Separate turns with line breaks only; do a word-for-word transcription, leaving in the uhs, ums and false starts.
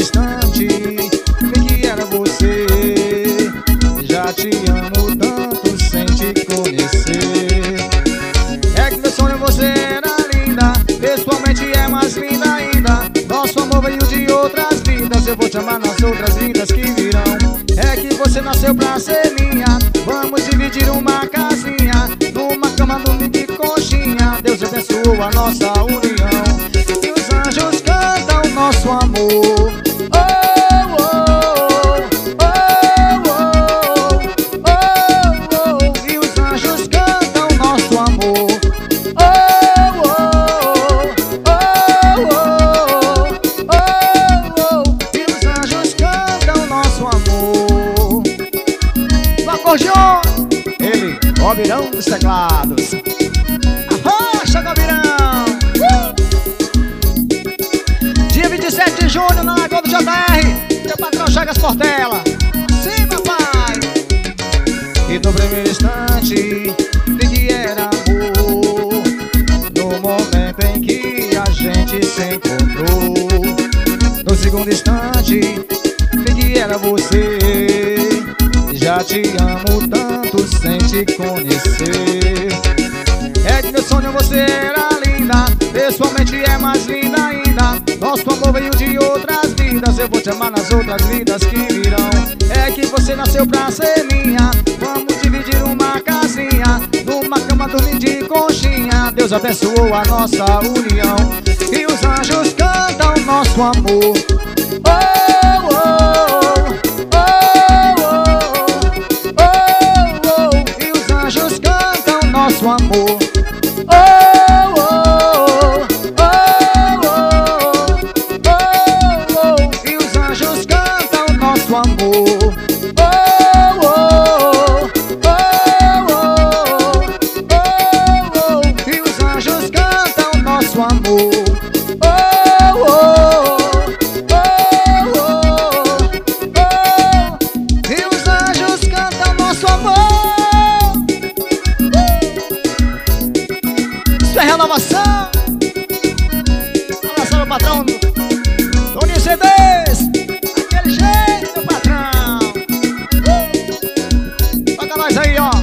instante vi que era você. Já te amo tanto sem te conhecer. É que meu sonho você era linda, pessoalmente é mais linda ainda. Nosso amor veio de outras vidas, eu vou te amar nas outras vidas que virão. É que você nasceu pra ser minha, vamos dividir uma casinha, numa cama, dormir de conchinha. Deus abençoou a nossa união, e os anjos cantam nosso amor. Oh, oh, oh, oh, oh, oh, oh. E os anjos cantam nosso amor. Oh, oh, oh, oh, oh, oh. E os anjos cantam nosso amor. No acordeon, ele, Gobirão dos teclados. Arrocha, Gobirão! Uh! Dia vinte e sete de junho na Lagoa do J R, teu patrão Chagas Portela. Sim, papai! E no primeiro instante vi que era amor, no momento em que a gente se encontrou. No segundo instante vi que era você. Já te amo tanto sem te conhecer. É que meu sonho você era linda, pessoalmente é mais linda ainda. Nosso amor veio de outras vidas, eu vou te amar nas outras vidas que virão. É que você nasceu pra ser minha, vamos dividir uma casinha, numa cama, dormir de conchinha. Deus abençoou a nossa união, e os anjos cantam nosso amor. Oh, oh, oh, oh, oh, oh. E os anjos cantam nosso amor. Oh, oh, oh, oh, oh, oh. E os anjos cantam nosso amor. Oh, oh, oh, oh, oh. E os anjos cantam nosso amor. Oh, oh, oh, oh, oh. E os anjos cantam nosso amor. Isso é renovação. Abração, meu patrão Toninho C Ds. Aquele jeito, meu patrão. Uh! Toca nós aí, ó.